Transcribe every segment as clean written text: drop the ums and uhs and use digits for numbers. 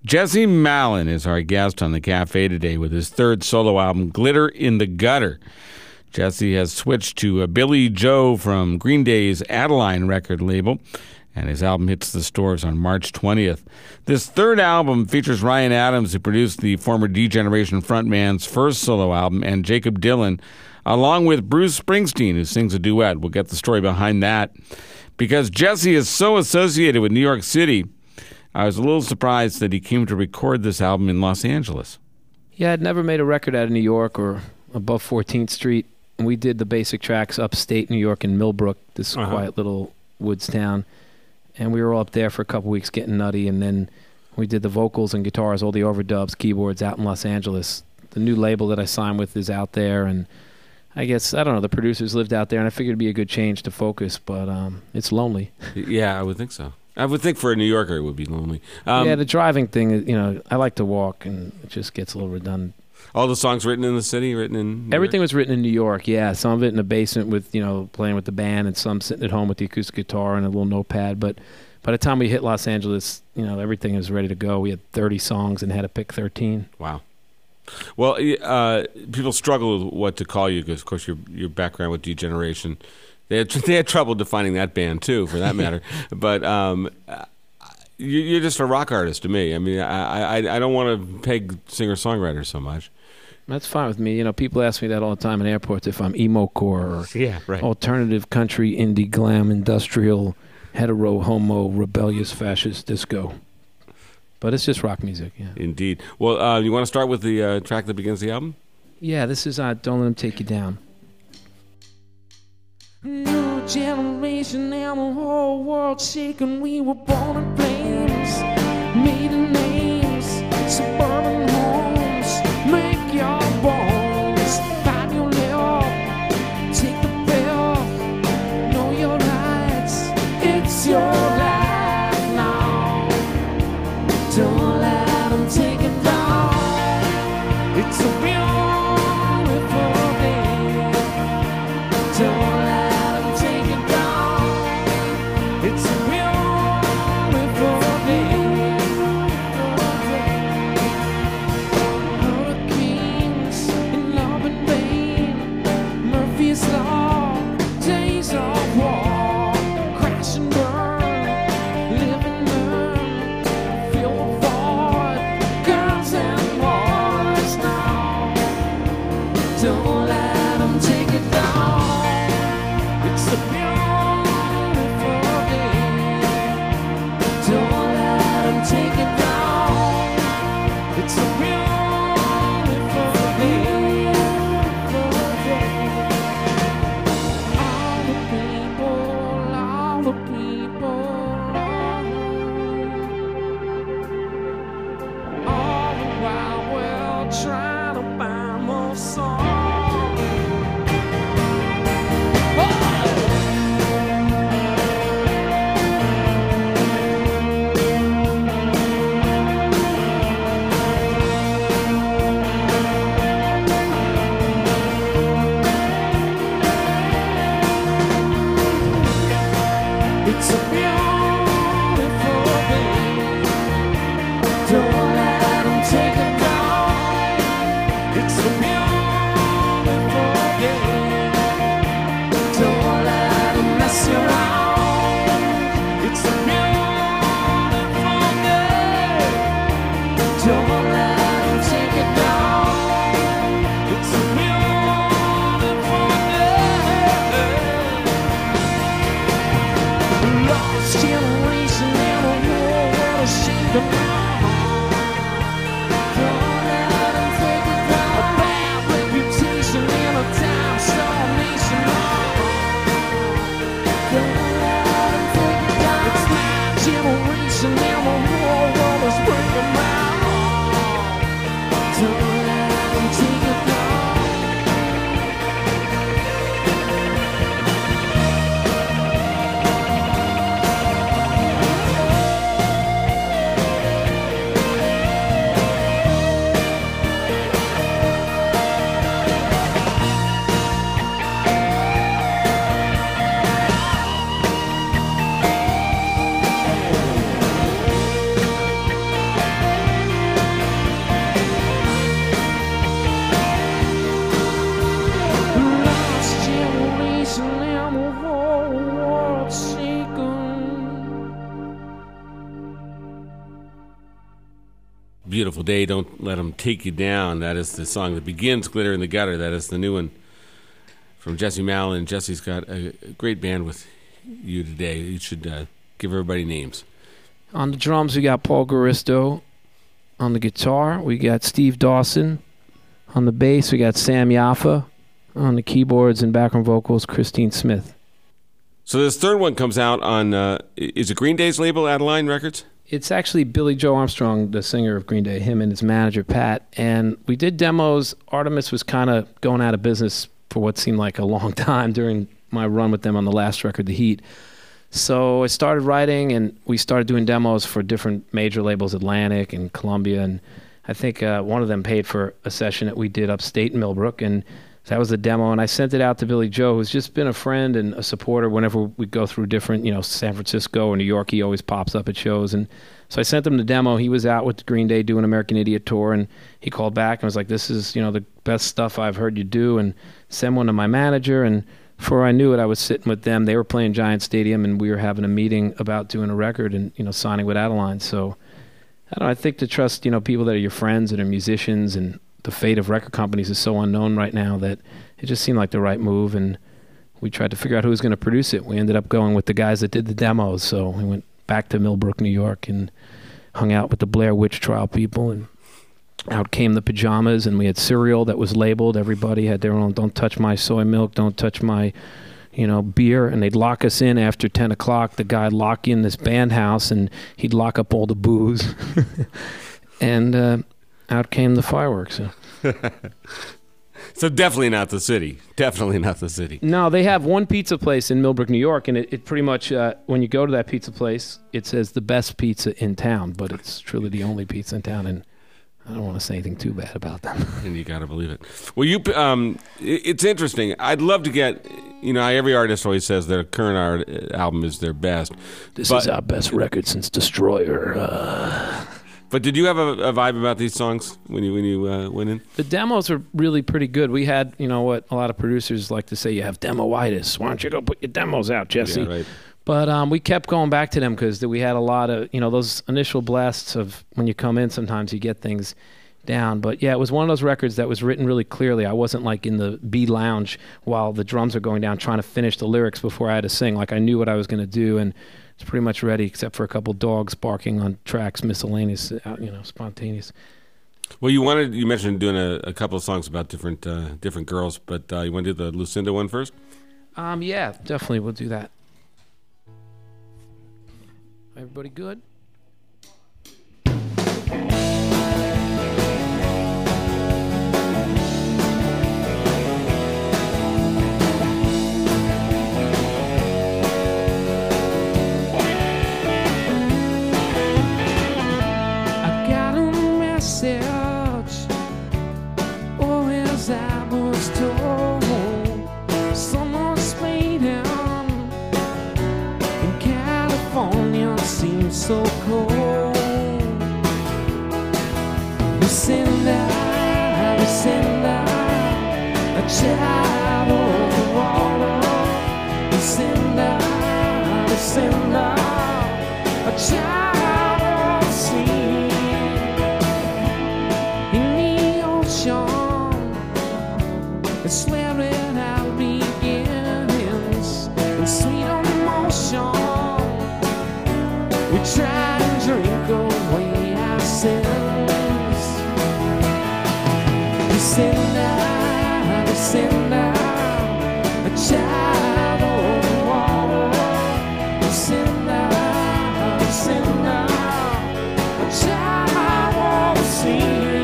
Jesse Malin is our guest on the Cafe today with his third solo album, Glitter in the Gutter. Jesse has switched to Billy Joe from Green Day's Adeline record label, and his album hits the stores on March 20th. This third album features Ryan Adams, who produced the former D-Generation frontman's first solo album, and Jakob Dylan, along with Bruce Springsteen, who sings a duet. We'll get the story behind that. Because Jesse is so associated with New York City, I was a little surprised that he came to record this album in Los Angeles. Yeah, I'd never made a record out of New York or above 14th Street. And we did the basic tracks upstate New York in Millbrook, this quiet little woods town. And we were all up there for a couple weeks getting nutty. And then we did the vocals and guitars, all the overdubs, keyboards out in Los Angeles. The new label that I signed with is out there. And I guess, I don't know, the producers lived out there. And I figured it'd be a good change to focus. But it's lonely. Yeah, I would think so. I would think for a New Yorker it would be lonely. Yeah, the driving thing, I like to walk, and it just gets a little redundant. All the songs written in the city, written in New Everything York? was written in New York, yeah. Some of it in the basement with, playing with the band, and some sitting at home with the acoustic guitar and a little notepad. But by the time we hit Los Angeles, everything was ready to go. We had 30 songs and had to pick 13. Wow. Well, people struggle with what to call you because, of course, your background with D-Generation. They had trouble defining that band, too, for that matter. But you're just a rock artist to me. I mean, I don't want to peg singer-songwriter so much. That's fine with me. People ask me that all the time in airports if I'm emo-core or alternative country, indie, glam, industrial, hetero, homo, rebellious, fascist, disco. But it's just rock music, yeah. Indeed. Well, you want to start with the track that begins the album? Yeah, this is Don't Let Them Take You Down. New generation and the whole world shaking. We were born in flames, made in names, suburban homes. Make your bones, find your love, take the pill, know your rights. It's your life now. Don't let them take it down. It's a beautiful day. Don't it's a beautiful day. Hurricanes in love and pain, Murphy's Law, days of war, crash and burn, live and learn, feel the void, guns and wars now. Don't let them take it down. It's a beautiful take it down. It's a beautiful day. All the people, all the people, all the while we're trying to find more songs. It's a beautiful day. Don't let them take it down. It's a beautiful day. Don't let them mess you around. It's a beautiful day. Don't let them take it down. It's a beautiful day. Lost generation and a war will shake them out. Beautiful Day, Don't Let 'Em Take You Down. That is the song that begins Glitter in the Gutter. That is the new one from Jesse Malin. Jesse's got a great band with you today. You should give everybody names. On the drums, we got Paul Garisto. On the guitar, we got Steve Dawson. On the bass, we got Sam Yaffa. On the keyboards and background vocals, Christine Smith. So this third one comes out on, is it Green Day's label, Adeline Records? It's actually Billy Joe Armstrong, the singer of Green Day, him and his manager, Pat. And we did demos. Artemis was kind of going out of business for what seemed like a long time during my run with them on the last record, The Heat. So I started writing, and we started doing demos for different major labels, Atlantic and Columbia. And I think one of them paid for a session that we did upstate in Millbrook. And that was the demo, and I sent it out to Billy Joe, who's just been a friend and a supporter whenever we go through different, San Francisco or New York. He always pops up at shows. And so I sent him the demo. He was out with Green Day doing American Idiot Tour, and he called back and was like, this is, the best stuff I've heard you do, and send one to my manager. And before I knew it, I was sitting with them. They were playing Giant Stadium, and we were having a meeting about doing a record and, signing with Adeline. So I don't know, I think to trust, people that are your friends and are musicians, and the fate of record companies is so unknown right now that it just seemed like the right move, and we tried to figure out who was going to produce it. We ended up going with the guys that did the demos, so we went back to Millbrook, New York, and hung out with the Blair Witch Trial people, and out came the Pajamas, and we had cereal that was labeled. Everybody had their own, don't touch my soy milk, don't touch my beer, and they'd lock us in after 10 o'clock. The guy'd lock you in this band house, and he'd lock up all the booze. And out came the fireworks. So definitely not the city. Definitely not the city. No, they have one pizza place in Millbrook, New York, and it pretty much, when you go to that pizza place, it says the best pizza in town, but it's truly the only pizza in town, and I don't want to say anything too bad about them. And you got to believe it. Well, it's interesting. I'd love to get, every artist always says their current album is their best. This is our best record since Destroyer. But did you have a vibe about these songs when you went in? The demos are really pretty good. We had, what a lot of producers like to say, you have demo-itis. Why don't you go put your demos out, Jesse? Yeah, right. But we kept going back to them because we had a lot of, those initial blasts of when you come in, sometimes you get things down. But yeah, it was one of those records that was written really clearly. I wasn't like in the B lounge while the drums are going down trying to finish the lyrics before I had to sing. Like I knew what I was going to do, and it's pretty much ready except for a couple dogs barking on tracks, miscellaneous, spontaneous. Well, you mentioned doing a couple of songs about different girls, but you want to do the Lucinda one first? Yeah, definitely we'll do that. Everybody good? So cold. Lucinda, a child of the water. Lucinda, a child of the sea. In the ocean, it's where it all begins. In sweet emotion, we try to drink away our sins. Lucinda, a child of the water. Lucinda, a child of the sea.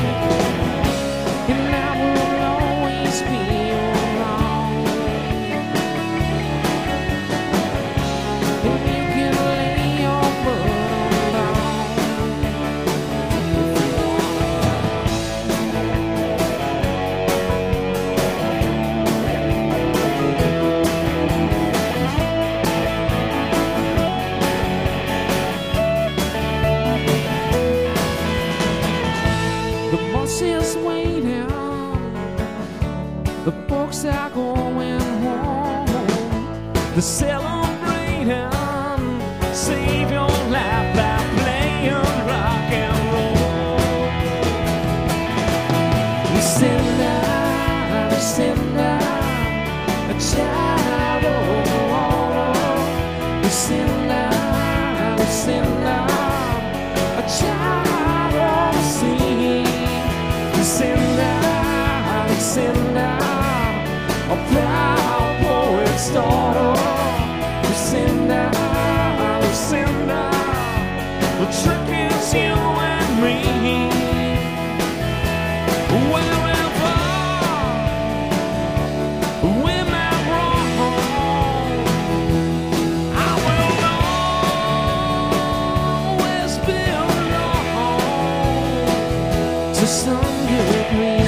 And I will always be around. And you can lay your burden down if you the bus is waiting, the folks are going home, they're celebrating, save your life by playing rock and roll. to some degree.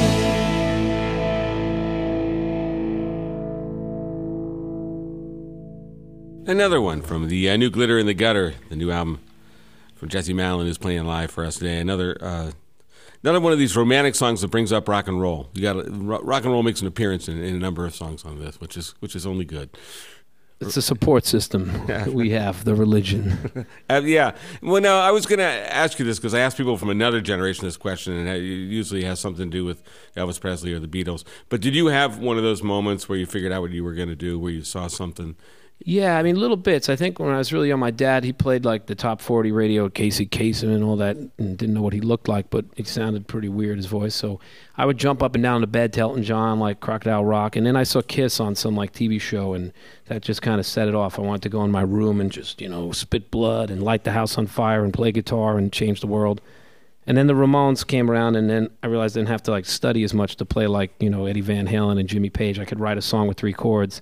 Another one from the new Glitter in the Gutter, the new album from Jesse Malin, who's playing live for us today. Another one of these romantic songs that brings up rock and roll. Rock and roll makes an appearance in a number of songs on this, which is only good. It's a support system that we have, the religion. Yeah. Well, now, I was going to ask you this because I asked people from another generation this question, and it usually has something to do with Elvis Presley or the Beatles. But did you have one of those moments where you figured out what you were going to do, where you saw something? Yeah, I mean, little bits. I think when I was really young, my dad, he played like the top 40 radio, Casey Kasem and all that, and didn't know what he looked like, but he sounded pretty weird, his voice. So I would jump up and down to bed to Elton John, like Crocodile Rock, and then I saw Kiss on some like TV show, and that just kind of set it off. I wanted to go in my room and just, spit blood and light the house on fire and play guitar and change the world. And then the Ramones came around, and then I realized I didn't have to like study as much to play like, Eddie Van Halen and Jimmy Page. I could write a song with 3 chords.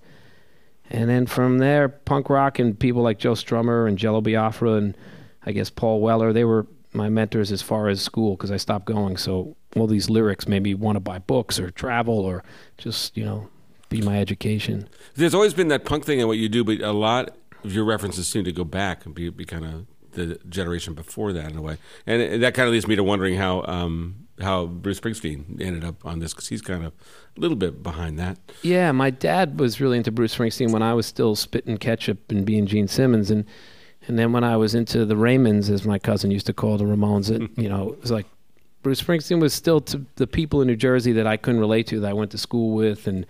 And then from there, punk rock and people like Joe Strummer and Jello Biafra and I guess Paul Weller, they were my mentors as far as school because I stopped going. So all these lyrics made me want to buy books or travel or just, be my education. There's always been that punk thing in what you do, but a lot of your references seem to go back and be kind of the generation before that in a way. And that kind of leads me to wondering how Bruce Springsteen ended up on this, because he's kind of a little bit behind that. Yeah, my dad was really into Bruce Springsteen when I was still spitting ketchup and being Gene Simmons, and then when I was into the Raymonds, as my cousin used to call the Ramones, it was like Bruce Springsteen was still to the people in New Jersey that I couldn't relate to, that I went to school with and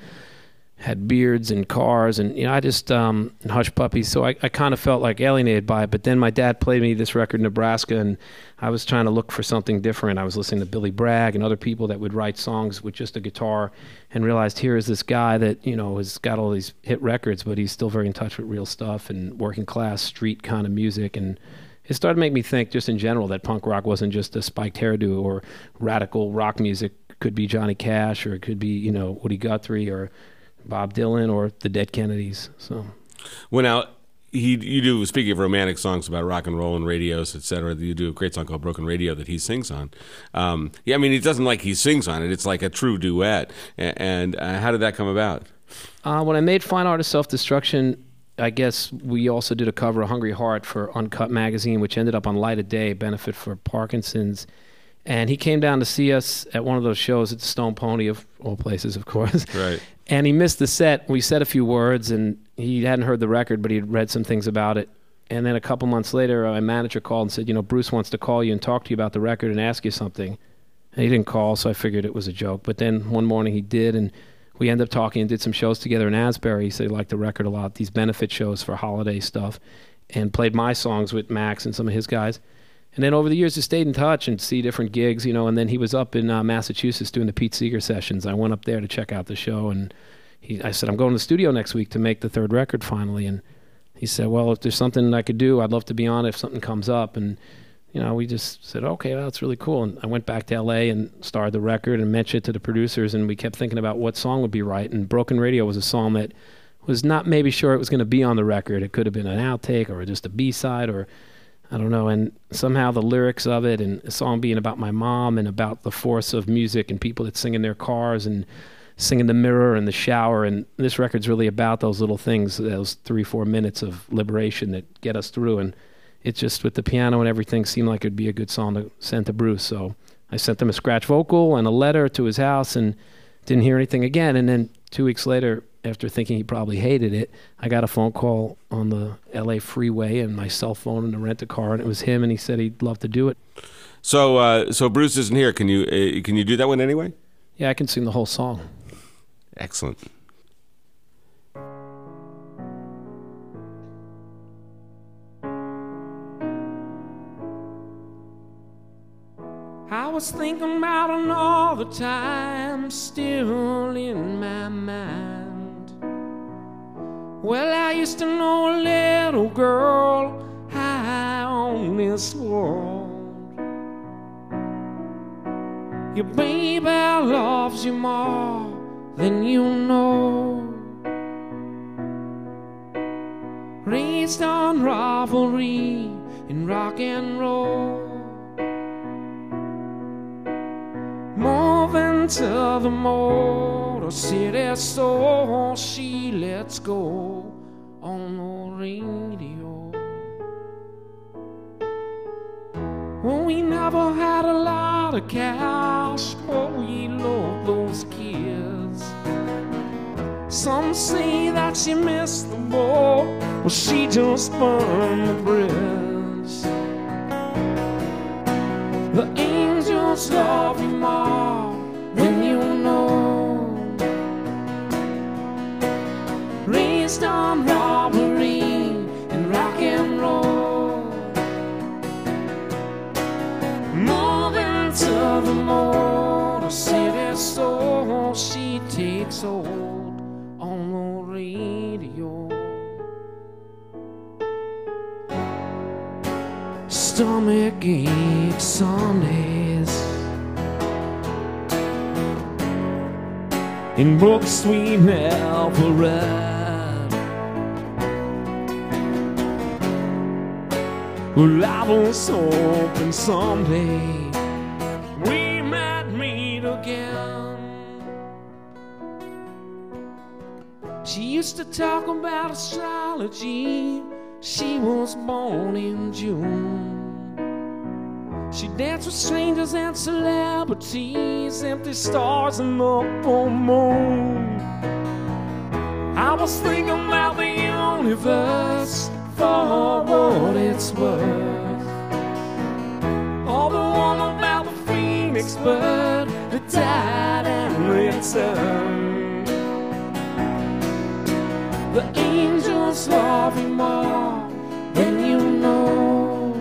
had beards and cars, and I just and Hush Puppies. So I kind of felt like alienated by it. But then my dad played me this record, Nebraska, and I was trying to look for something different. I was listening to Billy Bragg and other people that would write songs with just a guitar, and realized here is this guy that has got all these hit records, but he's still very in touch with real stuff and working class street kind of music. And it started to make me think, just in general, that punk rock wasn't just a spiked hairdo, or radical rock music could be Johnny Cash, or it could be Woody Guthrie or Bob Dylan or the Dead Kennedys. So, well, now you do. Speaking of romantic songs about rock and roll and radios, etc., you do a great song called "Broken Radio" that he sings on. Yeah, I mean, it doesn't like he sings on it; it's like a true duet. And how did that come about? When I made Fine Art of Self-Destruction, I guess we also did a cover of "Hungry Heart" for Uncut Magazine, which ended up on Light of Day, benefit for Parkinson's. And he came down to see us at one of those shows at the Stone Pony, of all places, of course. Right. And he missed the set. We said a few words, and he hadn't heard the record, but he had read some things about it. And then a couple months later, my manager called and said, Bruce wants to call you and talk to you about the record and ask you something. And he didn't call, so I figured it was a joke. But then one morning he did, and we ended up talking and did some shows together in Asbury. He said he liked the record a lot, these benefit shows for holiday stuff, and played my songs with Max and some of his guys. And then over the years, we stayed in touch and see different gigs, and then he was up in Massachusetts doing the Pete Seeger sessions. I went up there to check out the show, and I said, I'm going to the studio next week to make the 3rd record finally. And he said, well, if there's something I could do, I'd love to be on it if something comes up. And, we just said, okay, well, that's really cool. And I went back to L.A. and started the record and mentioned it to the producers, and we kept thinking about what song would be right. And Broken Radio was a song that was not maybe sure it was going to be on the record. It could have been an outtake or just a B-side, or I don't know. And somehow the lyrics of it, and a song being about my mom and about the force of music and people that sing in their cars and sing in the mirror and the shower. And this record's really about those little things, those 3-4 minutes of liberation that get us through. And it just, with the piano and everything, seemed like it'd be a good song to send to Bruce. So I sent him a scratch vocal and a letter to his house, and didn't hear anything again. And then 2 weeks later, after thinking he probably hated it, I got a phone call on the LA freeway and my cell phone and a rent-a-car, and it was him, and he said he'd love to do it. So Bruce isn't here. Can you do that one anyway? Yeah, I can sing the whole song. Excellent. I was thinking about it all the time, still in my mind. Well, I used to know a little girl high on this world. Your baby loves you more than you know. Raised on rivalry in rock and roll. into the Motor City, so she lets go on the radio. Well, we never had a lot of cash, but we loved those kids. Some say that she missed the boat, well, she just burned the bridge. The angels love you more than you know. Raised on robbery and rock and roll. Moving to the Motor City, so she takes hold on the radio. Stomach ache Sundays in books we never read. Well, I was hoping someday we might meet again. She used to talk about astrology. She was born in June. She danced with strangers and celebrities, empty stars and the full moon. I was thinking about the universe for what it's worth. All the one about the Phoenix bird that died and returned. The angels love you more than you know.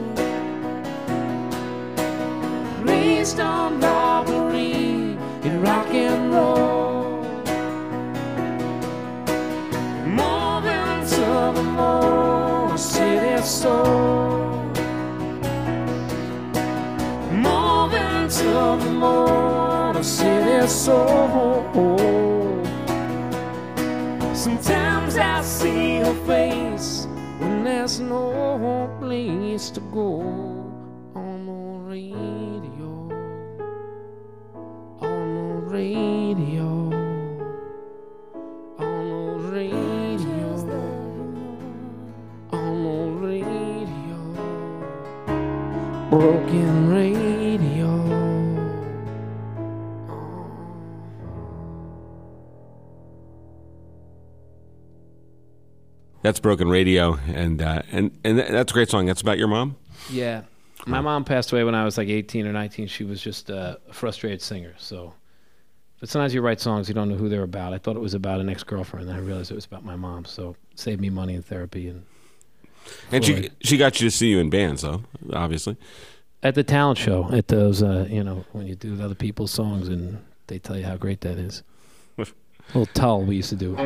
Raised on robbery and rock and roll. Moving to the Motor City, so moving to the Motor City, so sometimes I see her face when there's no place to go. On the radio, on the radio, on the radio, on the radio, broken radio. That's Broken Radio, and that's a great song. That's about your mom? Yeah. My mom passed away when I was like 18 or 19. She was just a frustrated singer. So, but sometimes you write songs, you don't know who they're about. I thought it was about an ex-girlfriend, and then I realized it was about my mom. So it saved me money in therapy. And she got you to see you in bands, though, obviously. At the talent show, at those, when you do other people's songs and they tell you how great that is. Little tull we used to do.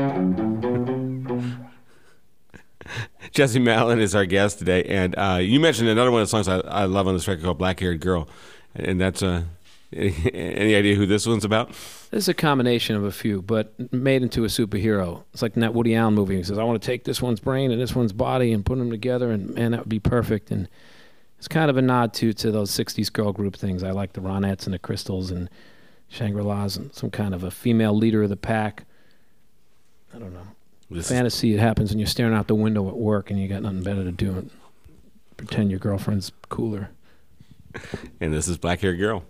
Jesse Malin is our guest today, and you mentioned another one of the songs I love on this record called Black Haired Girl, and that's any idea who this one's about? This is a combination of a few, but made into a superhero. It's like in that Woody Allen movie. He says, I want to take this one's brain and this one's body and put them together, and man, that would be perfect. And it's kind of a nod to those 60s girl group things. I like the Ronettes and the Crystals and Shangri-La's and some kind of a female leader of the pack. I don't know. Fantasy, it happens when you're staring out the window at work and you got nothing better to do and pretend your girlfriend's cooler. And this is Black Haired Girl.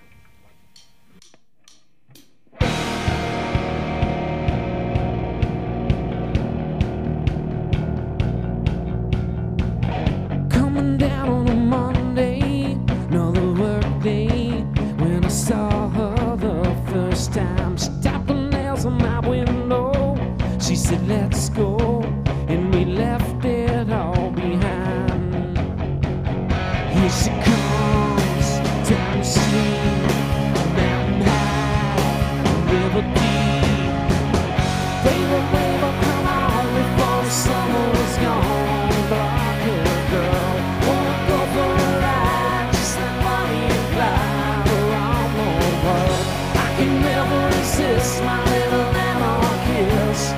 Coming down on a Monday, another work day. When I saw her the first time, she tapped the nails on my window. She said, let's go, and we left it all behind. Here she comes, down the street, mountain high, river deep. Baby, baby, come on, before the summer is gone. Black-haired girl, wanna go for a ride, just like Bonnie and Clyde around the world. I can never resist my little anarchist.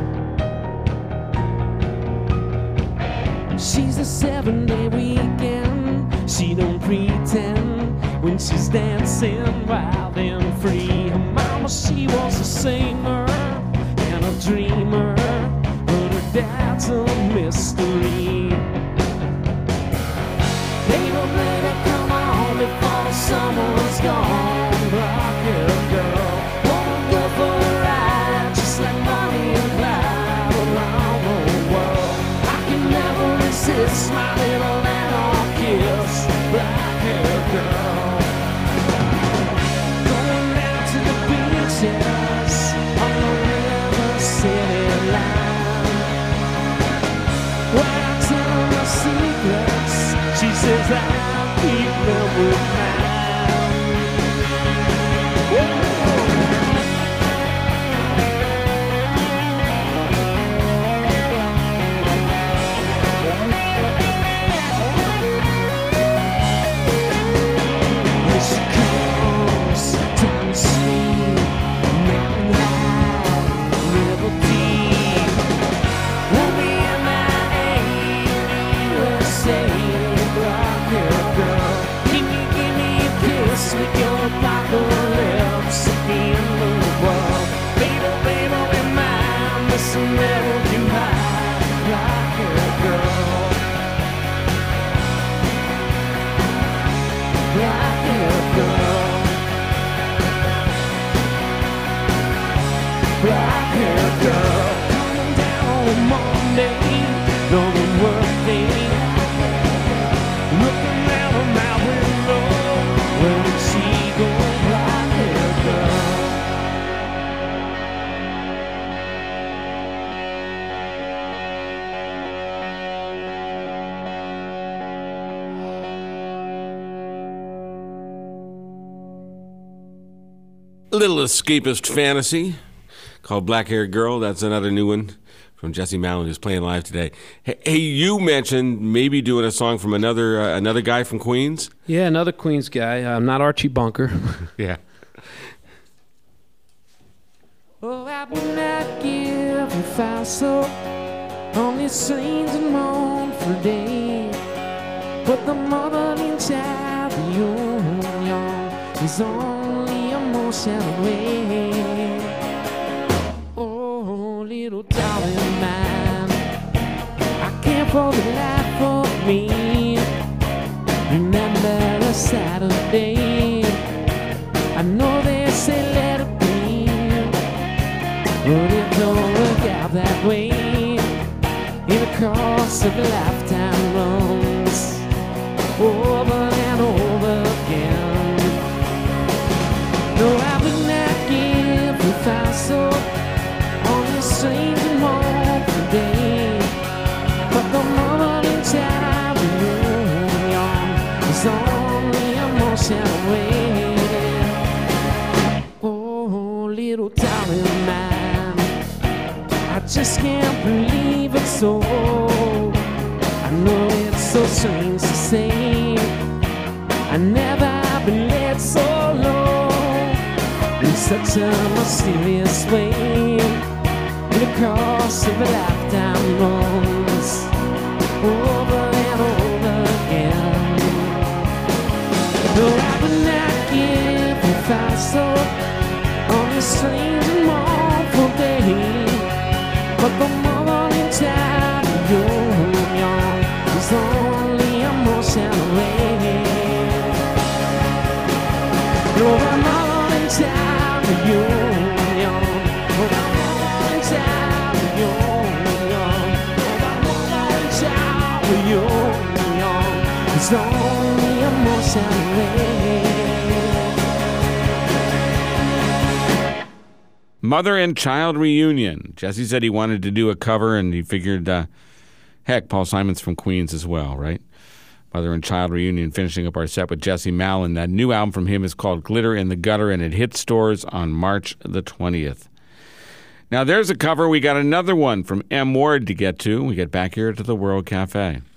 She's a 7-day weekend She don't pretend when she's dancing wild and free. Her mama, she was a singer and a dreamer, but her dad's a mystery. They don't let her come on before the summer's gone. Rock-haired girl, wanna go for a ride, just like Bonnie and Clyde around the world. I can never resist my little anarchist, black-haired girl. Going down to the beaches on the River City line, where I tell her my secrets. She says I'll keep them with mine. Here she comes, down the street, mountain high, river deep. We'll be in my USA. Rock-haired girl, give me a kiss with your apocalypse in the world. Baby, baby, be mine, listen, never too high. Rock-haired girl, rock-haired girl, rock-haired girl. Coming down on Monday, on the work day. Looking out of my window, where did she go? Black-haired girl. A little escapist fantasy called Black Haired Girl. That's another new one from Jesse Malin, who's playing live today. Hey, you mentioned maybe doing a song from another guy from Queens. Yeah, another Queens guy. Not Archie Bunker. Yeah. Oh, I would not give if I saw only scenes and moan for days. But the mother in child, the union, is only emotion away. Oh, little darling mine, I can't for the life of me remember a Saturday. I know they say let it be, but it don't work out that way. In the course of a lifetime runs over and over again. No, I would not give if I saw only strange and home today. But the moment in time reunion is only emotion away. Oh, little darling mine, I just can't believe it's so. I know it's so strange to say, I never been led so low in such a mysterious way. In the course of a lifetime runs over and over again. No, I would not give if I saw on the strange and mournful day. But the moment in time union is only emotion away. No, the moment in time union, oh, the moment in time union, oh, the moment in time union is only emotion away. Mother and Child Reunion. Jesse said he wanted to do a cover, and he figured, heck, Paul Simon's from Queens as well, right? Mother and Child Reunion, finishing up our set with Jesse Malin. That new album from him is called Glitter in the Gutter, and it hit stores on March the 20th. Now, there's a cover. We got another one from M. Ward to get to. We get back here to the World Cafe.